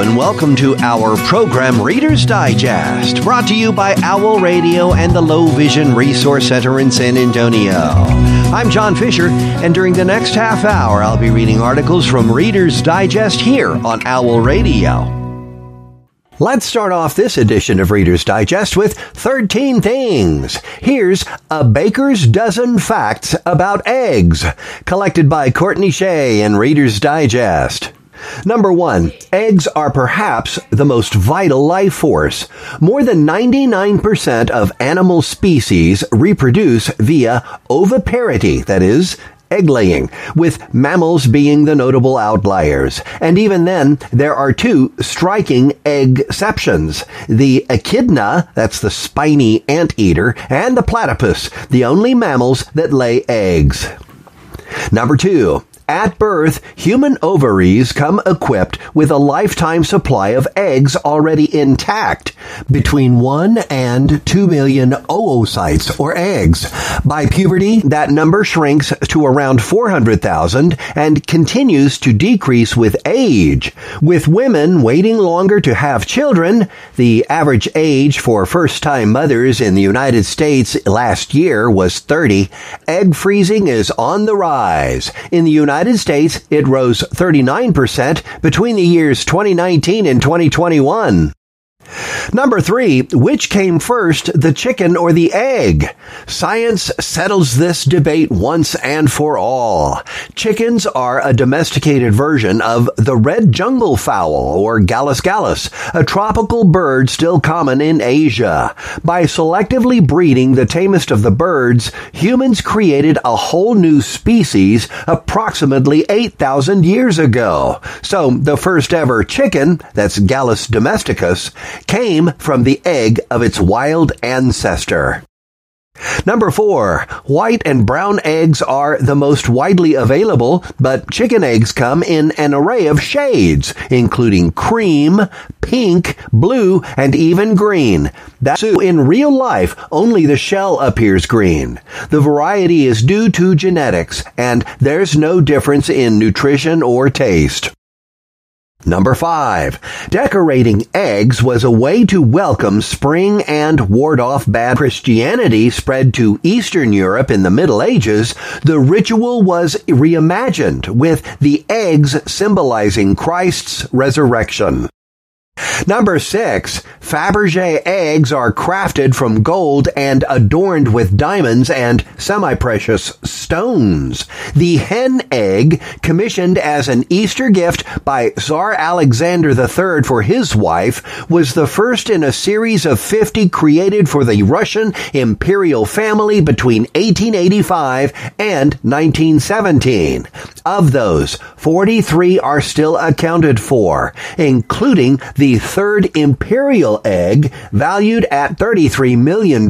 and welcome to our program Reader's Digest, brought to you by Owl Radio and the Low Vision Resource Center in San Antonio. I'm John Fisher, and during the next half hour, I'll be reading articles from Reader's Digest here on Owl Radio. Let's start off this edition of Reader's Digest with 13 things. Here's a baker's dozen facts about eggs, collected by Courtney Shea in Reader's Digest. Number 1, eggs are perhaps the most vital life force. More than 99% of animal species reproduce via oviparity, that is, egg-laying, with mammals being the notable outliers. And even then, there are two striking exceptions. The echidna, that's the spiny anteater, and the platypus, the only mammals that lay eggs. Number 2. At birth, human ovaries come equipped with a lifetime supply of eggs already intact, between 1 and 2 million oocytes, or eggs. By puberty, that number shrinks to around 400,000 and continues to decrease with age. With women waiting longer to have children, the average age for first-time mothers in the United States last year was 30. Egg freezing is on the rise. In the United States, it rose 39% between the years 2019 and 2021. Number 3, which came first, the chicken or the egg? Science settles this debate once and for all. Chickens are a domesticated version of the red jungle fowl, or Gallus gallus, a tropical bird still common in Asia. By selectively breeding the tamest of the birds, humans created a whole new species approximately 8,000 years ago. So the first ever chicken, that's Gallus domesticus, came from the egg of its wild ancestor. Number 4, white and brown eggs are the most widely available, but chicken eggs come in an array of shades, including cream, pink, blue, and even green. That's in real life, only the shell appears green. The variety is due to genetics, and there's no difference in nutrition or taste. Number 5, decorating eggs was a way to welcome spring and ward off bad. Christianity spread to Eastern Europe in the Middle Ages. The ritual was reimagined with the eggs symbolizing Christ's resurrection. Number 6, Fabergé eggs are crafted from gold and adorned with diamonds and semi-precious stones. The hen egg, commissioned as an Easter gift by Tsar Alexander III for his wife, was the first in a series of 50 created for the Russian imperial family between 1885 and 1917. Of those, 43 are still accounted for, including the third imperial egg, valued at $33 million.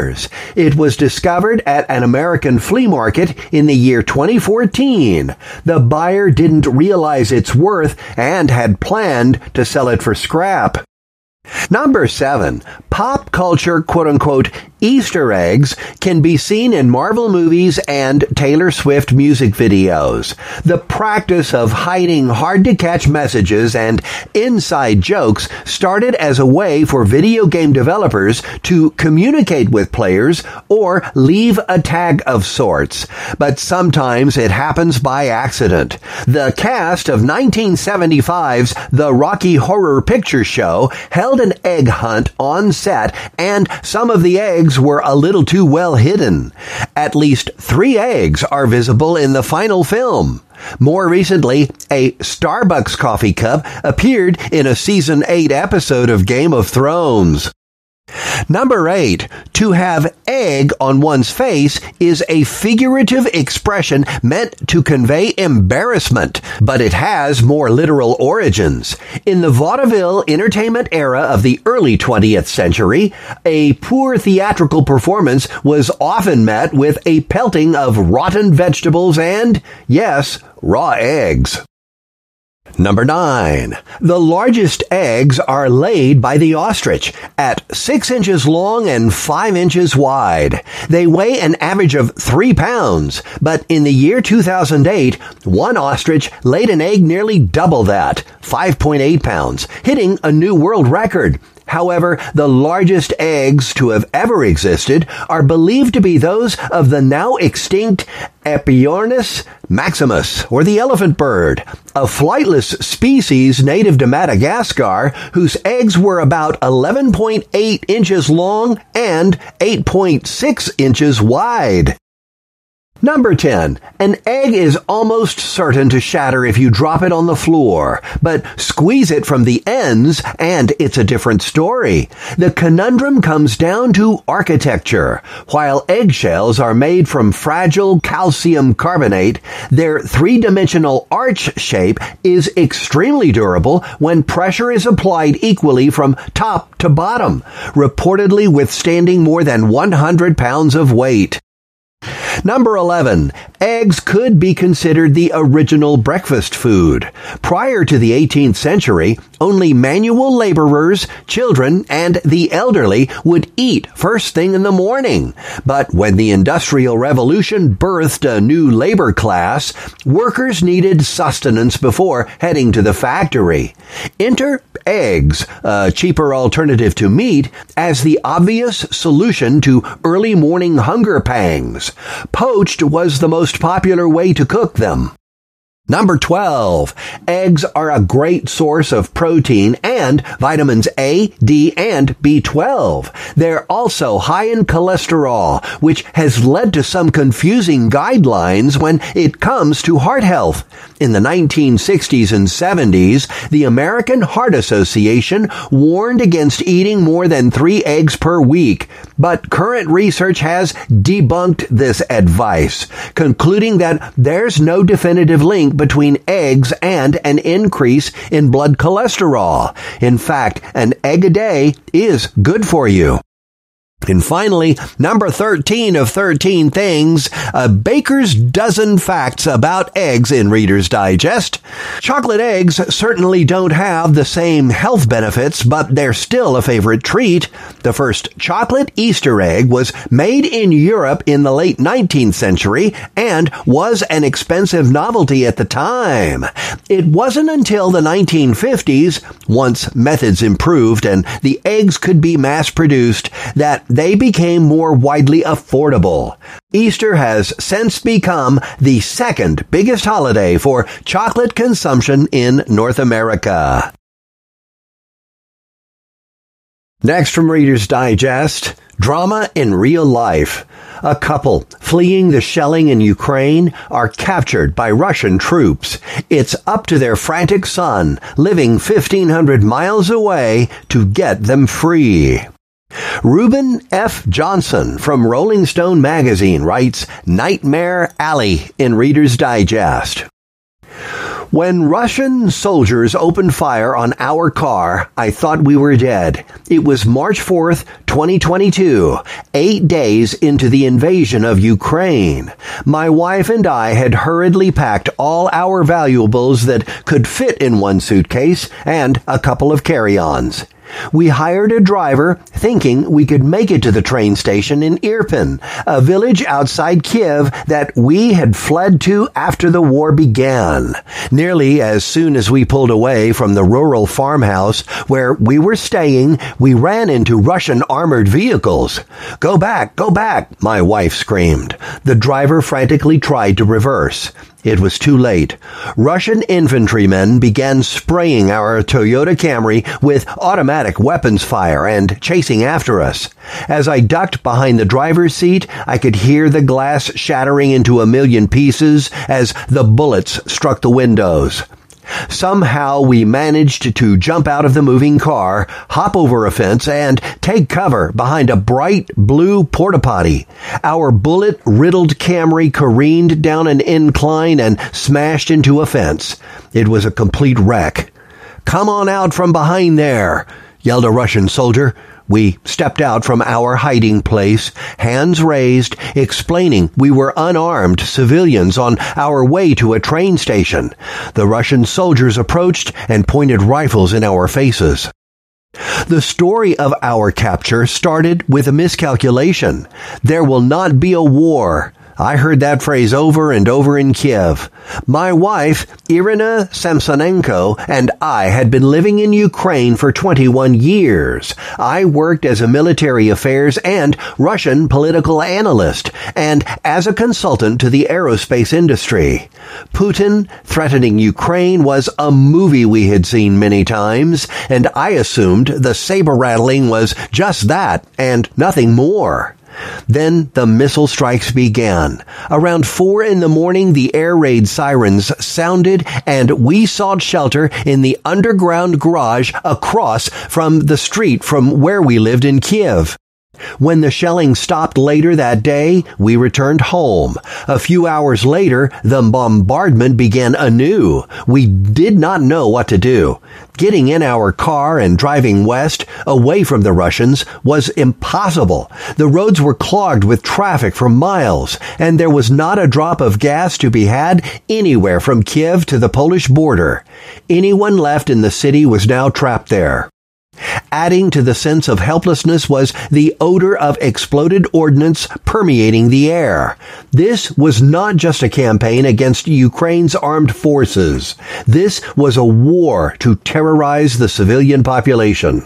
It was discovered at an American flea market in the year 2014. The buyer didn't realize its worth and had planned to sell it for scrap. Number 7, pop culture quote-unquote Easter eggs can be seen in Marvel movies and Taylor Swift music videos. The practice of hiding hard-to-catch messages and inside jokes started as a way for video game developers to communicate with players or leave a tag of sorts. But sometimes it happens by accident. The cast of 1975's The Rocky Horror Picture Show held an egg hunt on set, and some of the eggs were a little too well hidden. At least 3 eggs are visible in the final film. More recently, a Starbucks coffee cup appeared in a Season 8 episode of Game of Thrones. Number 8, to have egg on one's face is a figurative expression meant to convey embarrassment, but it has more literal origins. In the vaudeville entertainment era of the early 20th century, a poor theatrical performance was often met with a pelting of rotten vegetables and, yes, raw eggs. Number 9. The largest eggs are laid by the ostrich at 6 inches long and 5 inches wide. They weigh an average of 3 pounds, but in the year 2008, one ostrich laid an egg nearly double that, 5.8 pounds, hitting a new world record. However, the largest eggs to have ever existed are believed to be those of the now extinct Aepyornis maximus, or the elephant bird, a flightless species native to Madagascar whose eggs were about 11.8 inches long and 8.6 inches wide. Number 10. An egg is almost certain to shatter if you drop it on the floor, but squeeze it from the ends and it's a different story. The conundrum comes down to architecture. While eggshells are made from fragile calcium carbonate, their three-dimensional arch shape is extremely durable when pressure is applied equally from top to bottom, reportedly withstanding more than 100 pounds of weight. Number 11. Eggs could be considered the original breakfast food. Prior to the 18th century, only manual laborers, children, and the elderly would eat first thing in the morning. But when the Industrial Revolution birthed a new labor class, workers needed sustenance before heading to the factory. Enter eggs, a cheaper alternative to meat, as the obvious solution to early morning hunger pangs. Poached was the most popular way to cook them. Number 12. Eggs are a great source of protein and vitamins A, D, and B12. They're also high in cholesterol, which has led to some confusing guidelines when it comes to heart health. In the 1960s and 70s, the American Heart Association warned against eating more than 3 eggs per week, but current research has debunked this advice, concluding that there's no definitive link between eggs and an increase in blood cholesterol. In fact, an egg a day is good for you. And finally, number 13 of 13 things, a baker's dozen facts about eggs in Reader's Digest. Chocolate eggs certainly don't have the same health benefits, but they're still a favorite treat. The first chocolate Easter egg was made in Europe in the late 19th century and was an expensive novelty at the time. It wasn't until the 1950s, once methods improved and the eggs could be mass-produced, that they became more widely affordable. Easter has since become the second biggest holiday for chocolate consumption in North America. Next from Reader's Digest, drama in real life. A couple fleeing the shelling in Ukraine are captured by Russian troops. It's up to their frantic son, living 1,500 miles away, to get them free. Reuben F. Johnson from Rolling Stone magazine writes, Nightmare Alley in Reader's Digest. When Russian soldiers opened fire on our car, I thought we were dead. It was March 4th, 2022, 8 days into the invasion of Ukraine. My wife and I had hurriedly packed all our valuables that could fit in one suitcase and a couple of carry-ons. We hired a driver, thinking we could make it to the train station in Irpin, a village outside Kiev that we had fled to after the war began. Nearly as soon as we pulled away from the rural farmhouse where we were staying, we ran into Russian armored vehicles. Go back, my wife screamed. The driver frantically tried to reverse. It was too late. Russian infantrymen began spraying our Toyota Camry with automatic weapons fire and chasing after us. As I ducked behind the driver's seat, I could hear the glass shattering into a million pieces as the bullets struck the windows. Somehow we managed to jump out of the moving car, hop over a fence, and take cover behind a bright blue porta-potty. Our bullet-riddled Camry careened down an incline and smashed into a fence. It was a complete wreck. "Come on out from behind there," yelled a Russian soldier. We stepped out from our hiding place, hands raised, explaining we were unarmed civilians on our way to a train station. The Russian soldiers approached and pointed rifles in our faces. The story of our capture started with a miscalculation. There will not be a war. I heard that phrase over and over in Kiev. My wife, Irina Samsonenko, and I had been living in Ukraine for 21 years. I worked as a military affairs and Russian political analyst, and as a consultant to the aerospace industry. Putin threatening Ukraine was a movie we had seen many times, and I assumed the saber-rattling was just that and nothing more. Then the missile strikes began. Around 4 a.m, the air raid sirens sounded, and we sought shelter in the underground garage across from the street from where we lived in Kiev. When the shelling stopped later that day, we returned home. A few hours later, the bombardment began anew. We did not know what to do. Getting in our car and driving west, away from the Russians, was impossible. The roads were clogged with traffic for miles, and there was not a drop of gas to be had anywhere from Kiev to the Polish border. Anyone left in the city was now trapped there. Adding to the sense of helplessness was the odor of exploded ordnance permeating the air. This was not just a campaign against Ukraine's armed forces. This was a war to terrorize the civilian population.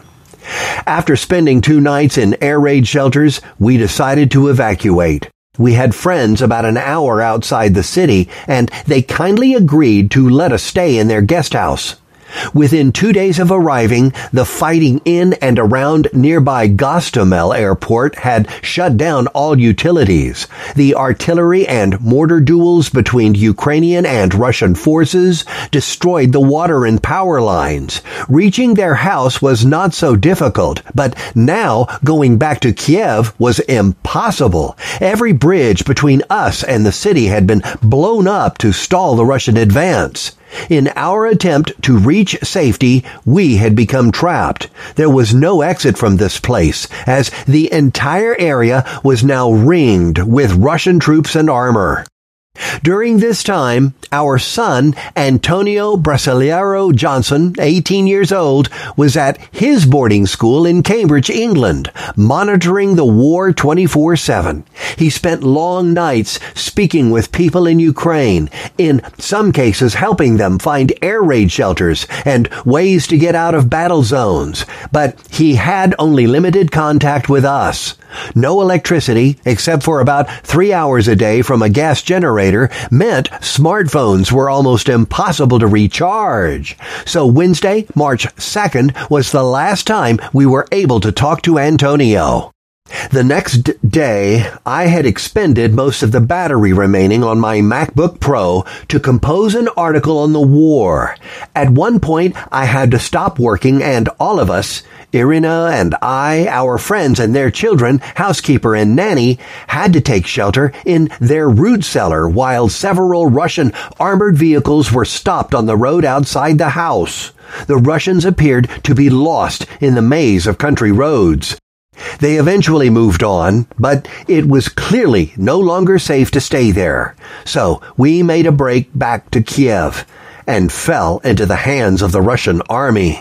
After spending 2 nights in air raid shelters, we decided to evacuate. We had friends about an hour outside the city, and they kindly agreed to let us stay in their guest house. Within 2 days of arriving, the fighting in and around nearby Gostomel airport had shut down all utilities. The artillery and mortar duels between Ukrainian and Russian forces destroyed the water and power lines. Reaching their house was not so difficult, but now going back to Kiev was impossible. Every bridge between us and the city had been blown up to stall the Russian advance. In our attempt to reach safety, we had become trapped. There was no exit from this place, as the entire area was now ringed with Russian troops and armor. During this time, our son, Antonio Brasileiro Johnson, 18 years old, was at his boarding school in Cambridge, England, monitoring the war 24/7. He spent long nights speaking with people in Ukraine, in some cases helping them find air raid shelters and ways to get out of battle zones. But he had only limited contact with us. No electricity, except for about 3 hours a day from a gas generator, meant smartphones were almost impossible to recharge. So Wednesday, March 2nd, was the last time we were able to talk to Antonio. The next day, I had expended most of the battery remaining on my MacBook Pro to compose an article on the war. At one point, I had to stop working, and all of us, Irina and I, our friends and their children, housekeeper and nanny, had to take shelter in their root cellar while several Russian armored vehicles were stopped on the road outside the house. The Russians appeared to be lost in the maze of country roads. They eventually moved on, but it was clearly no longer safe to stay there. So we made a break back to Kiev and fell into the hands of the Russian army.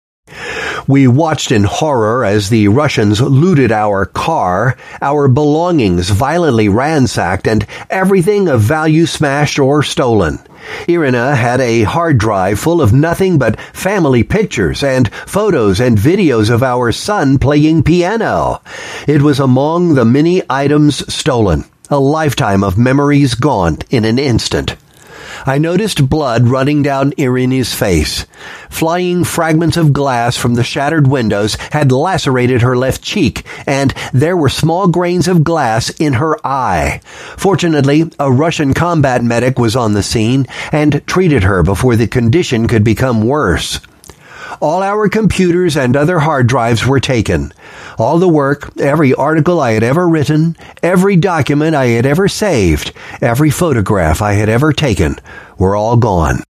We watched in horror as the Russians looted our car, our belongings violently ransacked, and everything of value smashed or stolen. Irina had a hard drive full of nothing but family pictures and photos and videos of our son playing piano. It was among the many items stolen, a lifetime of memories gone in an instant. I noticed blood running down Irina's face. Flying fragments of glass from the shattered windows had lacerated her left cheek, and there were small grains of glass in her eye. Fortunately, a Russian combat medic was on the scene and treated her before the condition could become worse. All our computers and other hard drives were taken. All the work, every article I had ever written, every document I had ever saved, every photograph I had ever taken, were all gone.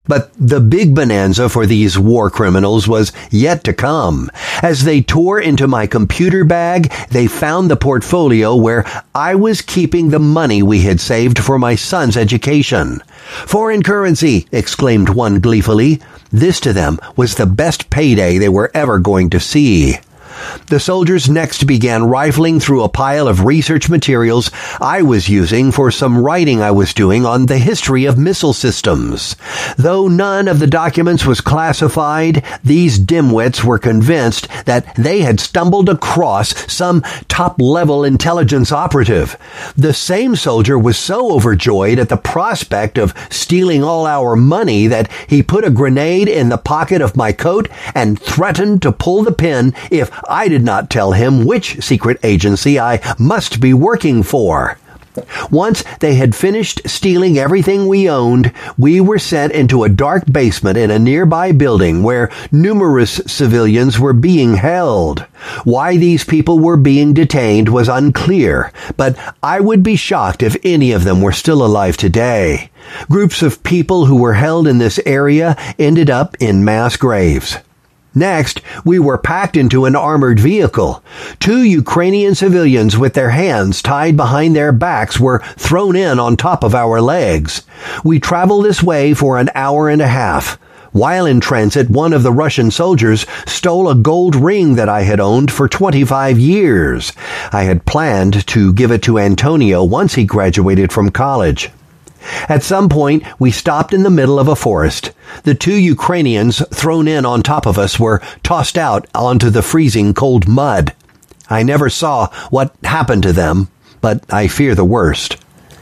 But the big bonanza for these war criminals was yet to come. As they tore into my computer bag, they found the portfolio where I was keeping the money we had saved for my son's education. "Foreign currency!" exclaimed one gleefully. This to them was the best payday they were ever going to see. The soldiers next began rifling through a pile of research materials I was using for some writing I was doing on the history of missile systems. Though none of the documents was classified, these dimwits were convinced that they had stumbled across some top-level intelligence operative. The same soldier was so overjoyed at the prospect of stealing all our money that he put a grenade in the pocket of my coat and threatened to pull the pin if I did not tell him which secret agency I must be working for. Once they had finished stealing everything we owned, we were sent into a dark basement in a nearby building where numerous civilians were being held. Why these people were being detained was unclear, but I would be shocked if any of them were still alive today. Groups of people who were held in this area ended up in mass graves. Next, we were packed into an armored vehicle. 2 Ukrainian civilians with their hands tied behind their backs were thrown in on top of our legs. We traveled this way for an hour and a half. While in transit, one of the Russian soldiers stole a gold ring that I had owned for 25 years. I had planned to give it to Antonio once he graduated from college. At some point, we stopped in the middle of a forest. The 2 Ukrainians thrown in on top of us were tossed out onto the freezing cold mud. I never saw what happened to them, but I fear the worst.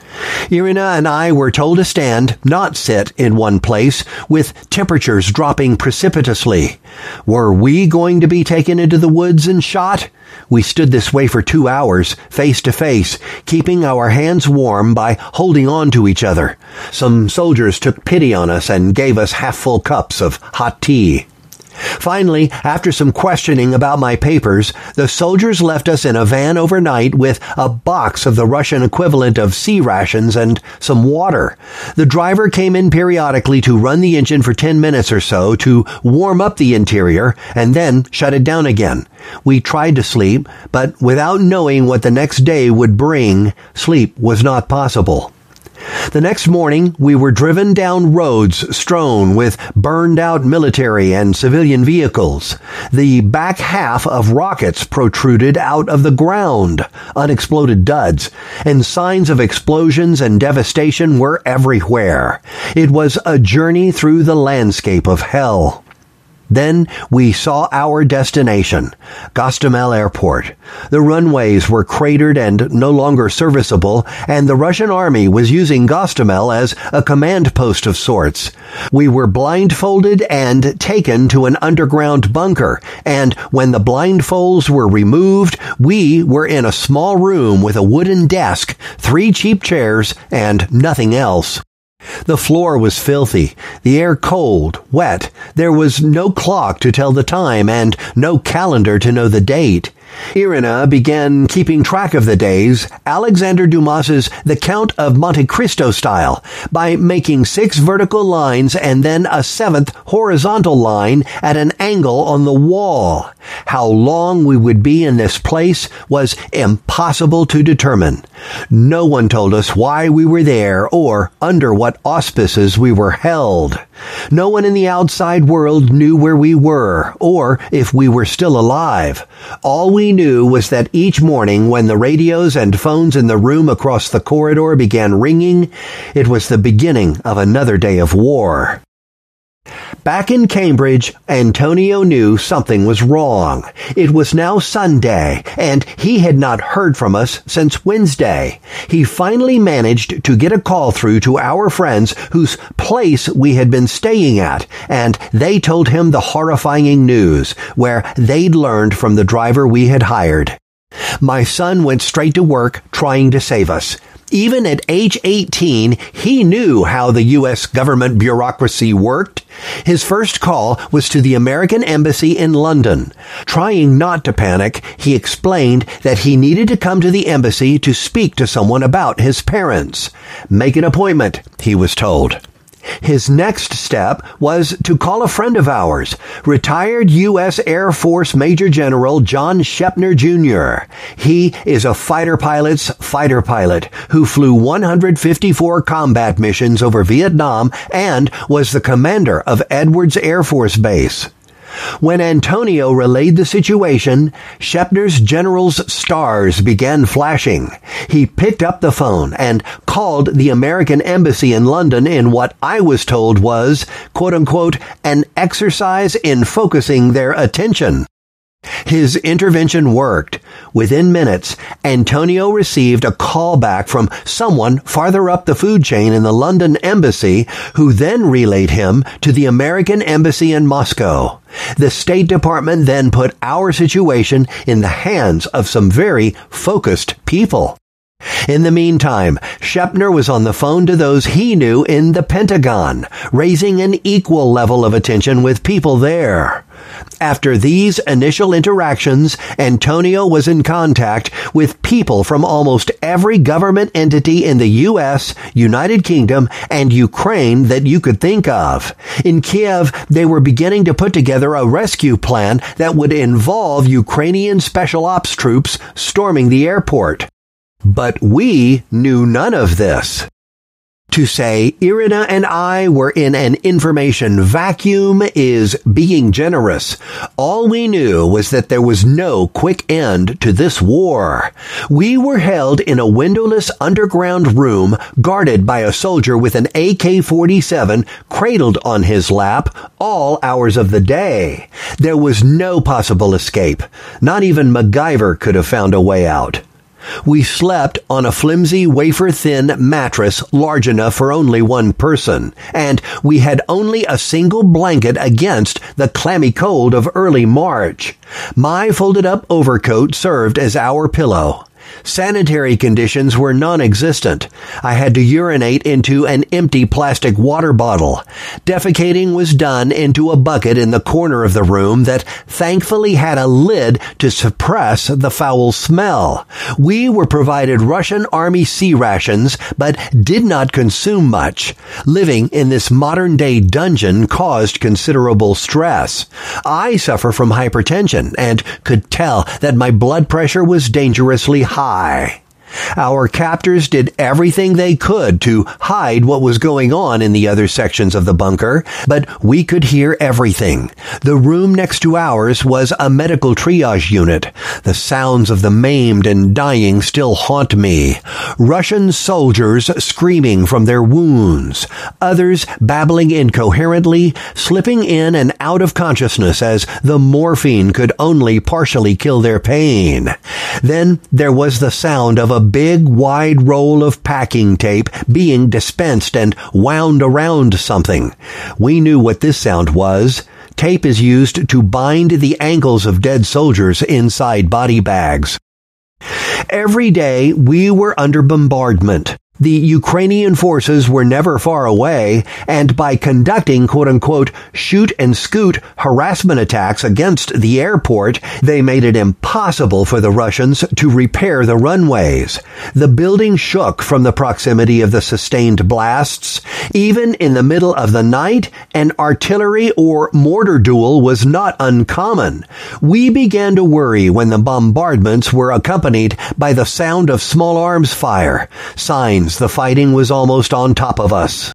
Irina and I were told to stand, not sit, in one place, with temperatures dropping precipitously. Were we going to be taken into the woods and shot? We stood this way for 2 hours, face to face, keeping our hands warm by holding on to each other. Some soldiers took pity on us and gave us half-full cups of hot tea. Finally, after some questioning about my papers, the soldiers left us in a van overnight with a box of the Russian equivalent of sea rations and some water. The driver came in periodically to run the engine for 10 minutes or so to warm up the interior and then shut it down again. We tried to sleep, but without knowing what the next day would bring, sleep was not possible. The next morning, we were driven down roads strewn with burned-out military and civilian vehicles. The back half of rockets protruded out of the ground, unexploded duds, and signs of explosions and devastation were everywhere. It was a journey through the landscape of hell. Then we saw our destination, Gostomel Airport. The runways were cratered and no longer serviceable, and the Russian army was using Gostomel as a command post of sorts. We were blindfolded and taken to an underground bunker, and when the blindfolds were removed, we were in a small room with a wooden desk, 3 cheap chairs, and nothing else. The floor was filthy, the air cold, wet. There was no clock to tell the time and no calendar to know the date. Irina began keeping track of the days, Alexander Dumas's The Count of Monte Cristo style, by making 6 vertical lines and then a 7th horizontal line at an angle on the wall. How long we would be in this place was impossible to determine. No one told us why we were there or under what auspices we were held. No one in the outside world knew where we were or if we were still alive. All we knew was that each morning when the radios and phones in the room across the corridor began ringing, it was the beginning of another day of war. Back in Cambridge, Antonio knew something was wrong. It was now Sunday, and he had not heard from us since Wednesday. He finally managed to get a call through to our friends whose place we had been staying at, and they told him the horrifying news, where they'd learned from the driver we had hired. My son went straight to work trying to save us. Even at age 18, he knew how the U.S. government bureaucracy worked. His first call was to the American Embassy in London. Trying not to panic, he explained that he needed to come to the embassy to speak to someone about his parents. Make an appointment, he was told. His next step was to call a friend of ours, retired U.S. Air Force Major General John Shepner, Jr. He is a fighter pilot's fighter pilot who flew 154 combat missions over Vietnam and was the commander of Edwards Air Force Base. When Antonio relayed the situation, Shepner's general's stars began flashing. He picked up the phone and called the American Embassy in London in what I was told was, quote-unquote, an exercise in focusing their attention. His intervention worked. Within minutes, Antonio received a call back from someone farther up the food chain in the London embassy, who then relayed him to the American Embassy in Moscow. The State Department then put our situation in the hands of some very focused people. In the meantime, Shepner was on the phone to those he knew in the Pentagon, raising an equal level of attention with people there. After these initial interactions, Antonio was in contact with people from almost every government entity in the U.S., United Kingdom, and Ukraine that you could think of. In Kiev, they were beginning to put together a rescue plan that would involve Ukrainian special ops troops storming the airport. But we knew none of this. To say Irina and I were in an information vacuum is being generous. All we knew was that there was no quick end to this war. We were held in a windowless underground room guarded by a soldier with an AK-47 cradled on his lap all hours of the day. There was no possible escape. Not even MacGyver could have found a way out. We slept on a flimsy, wafer-thin mattress large enough for only one person, and we had only a single blanket against the clammy cold of early March. My folded-up overcoat served as our pillow. Sanitary conditions were non-existent. I had to urinate into an empty plastic water bottle. Defecating was done into a bucket in the corner of the room that thankfully had a lid to suppress the foul smell. We were provided Russian Army sea rations, but did not consume much. Living in this modern-day dungeon caused considerable stress. I suffer from hypertension and could tell that my blood pressure was dangerously high. Our captors did everything they could to hide what was going on in the other sections of the bunker, but we could hear everything. The room next to ours was a medical triage unit. The sounds of the maimed and dying still haunt me. Russian soldiers screaming from their wounds. Others babbling incoherently, slipping in and out of consciousness as the morphine could only partially kill their pain. Then there was the sound of a big, wide roll of packing tape being dispensed and wound around something. We knew what this sound was. Tape is used to bind the ankles of dead soldiers inside body bags. Every day we were under bombardment. The Ukrainian forces were never far away, and by conducting quote-unquote shoot-and-scoot harassment attacks against the airport, they made it impossible for the Russians to repair the runways. The building shook from the proximity of the sustained blasts. Even in the middle of the night, an artillery or mortar duel was not uncommon. We began to worry when the bombardments were accompanied by the sound of small arms fire, signs the fighting was almost on top of us.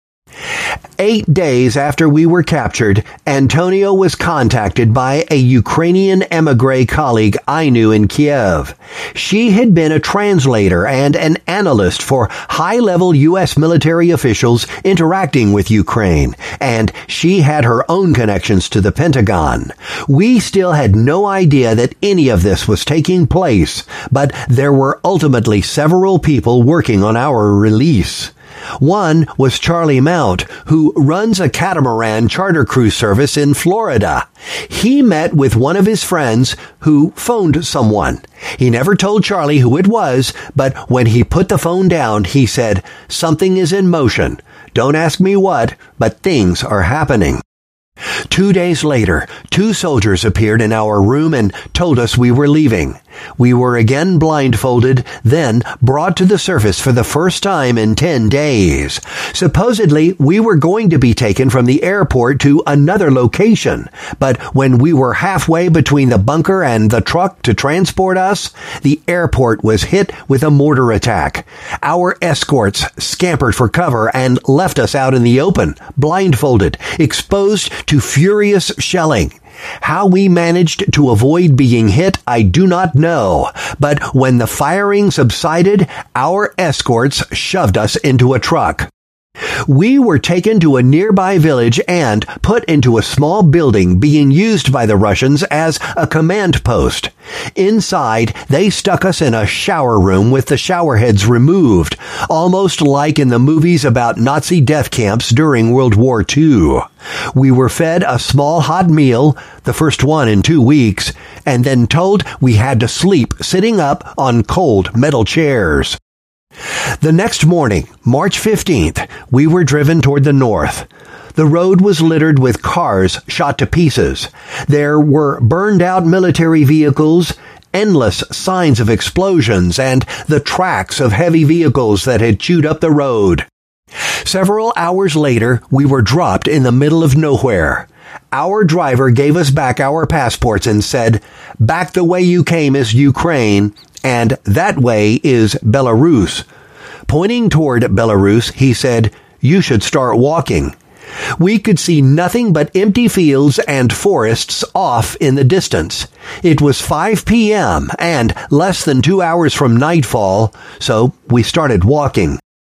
8 days after we were captured, Antonio was contacted by a Ukrainian émigré colleague I knew in Kiev. She had been a translator and an analyst for high-level U.S. military officials interacting with Ukraine, and she had her own connections to the Pentagon. We still had no idea that any of this was taking place, but there were ultimately several people working on our release. One was Charlie Mount, who runs a catamaran charter cruise service in Florida. He met with one of his friends who phoned someone. He never told Charlie who it was, but when he put the phone down, he said, "Something is in motion. Don't ask me what, but things are happening." 2 days later, 2 soldiers appeared in our room and told us we were leaving. We were again blindfolded, then brought to the surface for the first time in 10 days. Supposedly, we were going to be taken from the airport to another location, but when we were halfway between the bunker and the truck to transport us, the airport was hit with a mortar attack. Our escorts scampered for cover and left us out in the open, blindfolded, exposed to furious shelling. How we managed to avoid being hit, I do not know, but when the firing subsided, our escorts shoved us into a truck. We were taken to a nearby village and put into a small building being used by the Russians as a command post. Inside, they stuck us in a shower room with the shower heads removed, almost like in the movies about Nazi death camps during World War II. We were fed a small hot meal, the first one in 2 weeks, and then told we had to sleep sitting up on cold metal chairs. The next morning, March 15th, we were driven toward the north. The road was littered with cars shot to pieces. There were burned-out military vehicles, endless signs of explosions, and the tracks of heavy vehicles that had chewed up the road. Several hours later, we were dropped in the middle of nowhere. Our driver gave us back our passports and said, "Back the way you came is Ukraine, and that way is Belarus." Pointing toward Belarus, he said, "You should start walking." We could see nothing but empty fields and forests off in the distance. It was 5 p.m. and less than 2 hours from nightfall, so we started walking.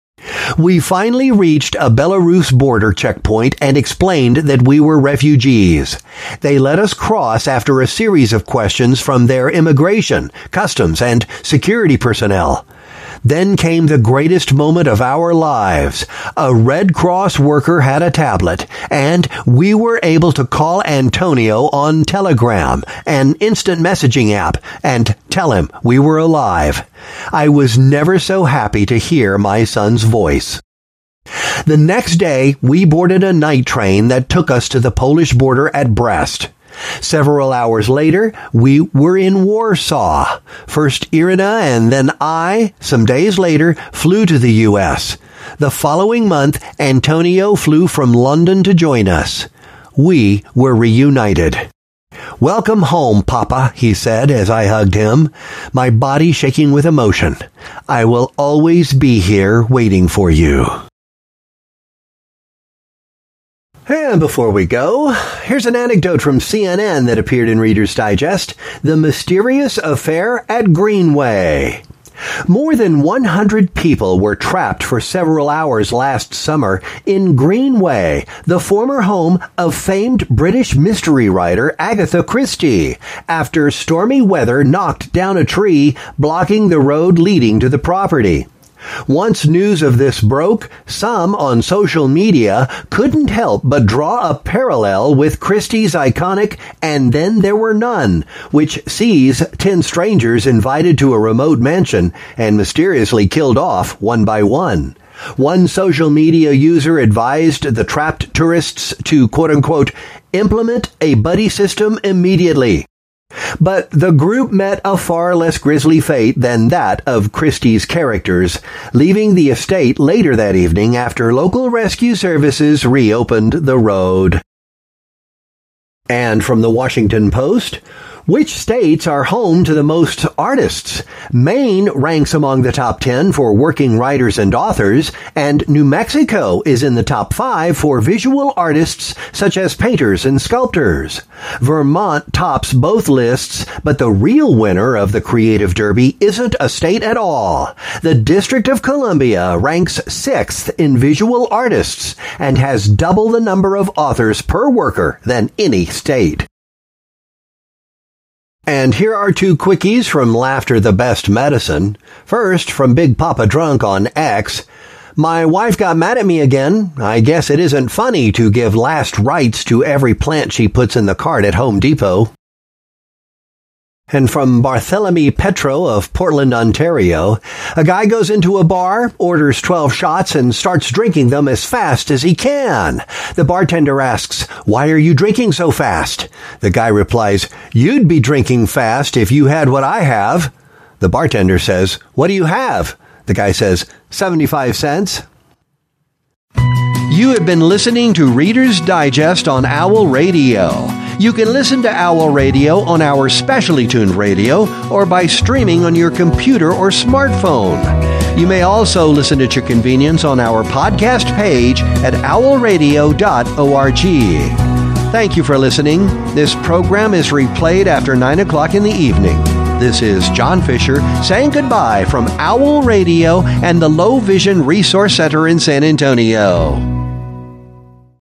We finally reached a Belarus border checkpoint and explained that we were refugees. They let us cross after a series of questions from their immigration, customs, and security personnel. Then came the greatest moment of our lives. A Red Cross worker had a tablet, and we were able to call Antonio on Telegram, an instant messaging app, and tell him we were alive. I was never so happy to hear my son's voice. The next day, we boarded a night train that took us to the Polish border at Brest. Several hours later, we were in Warsaw. First Irina and then I, some days later, flew to the U.S. The following month, Antonio flew from London to join us. We were reunited. "Welcome home, Papa," he said as I hugged him, my body shaking with emotion. "I will always be here waiting for you." And before we go, here's an anecdote from CNN that appeared in Reader's Digest, The Mysterious Affair at Greenway. More than 100 people were trapped for several hours last summer in Greenway, the former home of famed British mystery writer Agatha Christie, after stormy weather knocked down a tree blocking the road leading to the property. Once news of this broke, some on social media couldn't help but draw a parallel with Christie's iconic "And Then There Were None," which sees 10 strangers invited to a remote mansion and mysteriously killed off one by one. One social media user advised the trapped tourists to, quote-unquote, implement a buddy system immediately. But the group met a far less grisly fate than that of Christie's characters, leaving the estate later that evening after local rescue services reopened the road. And from the Washington Post, which states are home to the most artists? Maine ranks among the top 10 for working writers and authors, and New Mexico is in the top 5 for visual artists such as painters and sculptors. Vermont tops both lists, but the real winner of the Creative Derby isn't a state at all. The District of Columbia ranks 6th in visual artists and has double the number of authors per worker than any state. And here are 2 quickies from Laughter the Best Medicine. First, from Big Papa Drunk on X. "My wife got mad at me again. I guess it isn't funny to give last rites to every plant she puts in the cart at Home Depot." And from Barthélemy Petro of Portland, Ontario, a guy goes into a bar, orders 12 shots, and starts drinking them as fast as he can. The bartender asks, "Why are you drinking so fast?" The guy replies, "You'd be drinking fast if you had what I have." The bartender says, "What do you have?" The guy says, 75 cents. You have been listening to Reader's Digest on Owl Radio. You can listen to Owl Radio on our specially tuned radio or by streaming on your computer or smartphone. You may also listen at your convenience on our podcast page at owlradio.org. Thank you for listening. This program is replayed after 9 o'clock in the evening. This is John Fisher saying goodbye from Owl Radio and the Low Vision Resource Center in San Antonio.